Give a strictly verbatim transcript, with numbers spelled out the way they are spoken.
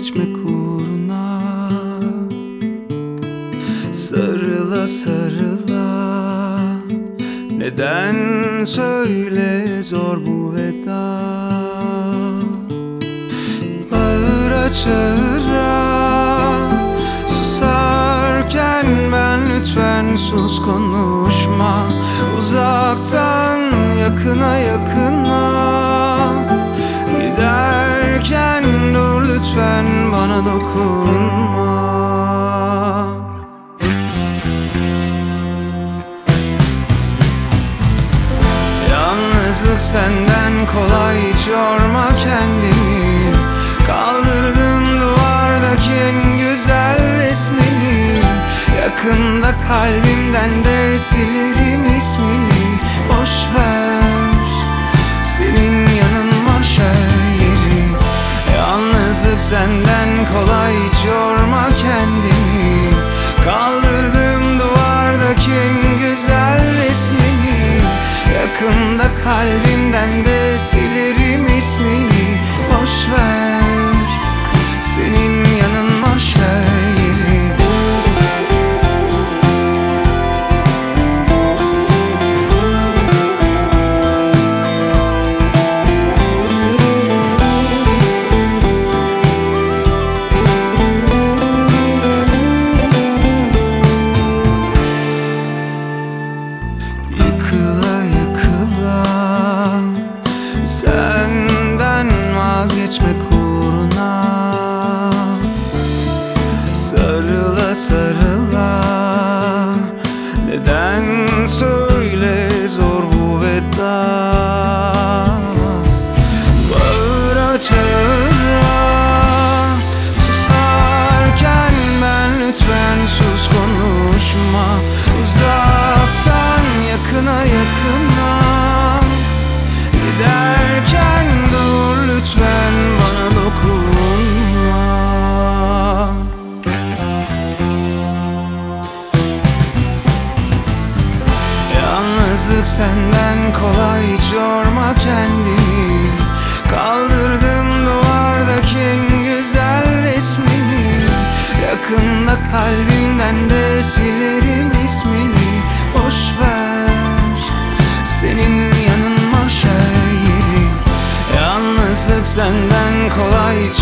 vazgeçmek uğruna sarıla sarıla. Neden söyle zor bu veda? Bağıra çağıra susarken ben lütfen sus konuşma. Uzaktan yakına yakına giderken dur lütfen bana dokunma. Yalnızlık senden kolay, hiç yorma kendini. Kaldırdım duvardaki en güzel resmini. Yakında kalbimden de silerim ismini. Boş ver, senin yanın mahşer yeri. Yalnızlık senden kolay, hiç yorma kendini. Kaldırdım duvardaki en güzel resmini. Yakında kalbimden de silerim ismini. Boş ver, senin yanın mahşer yeri. Yıkıla yıkıla senden vazgeçmek uğruna sarıla sarıla. Neden söyle zor bu veda? Bağıra çağıra susarken ben lütfen sus konuşma. Uzaktan yakına yakına giderken dur lütfen bana dokunma. Yalnızlık senden kolay, hiç yorma kendini. Kaldırdım duvardaki en güzel resmini. Yakında kalbimden de silerim ismini. Boş ver, senin yanın mahşer yeri. Yalnızlık senden kolay, hiç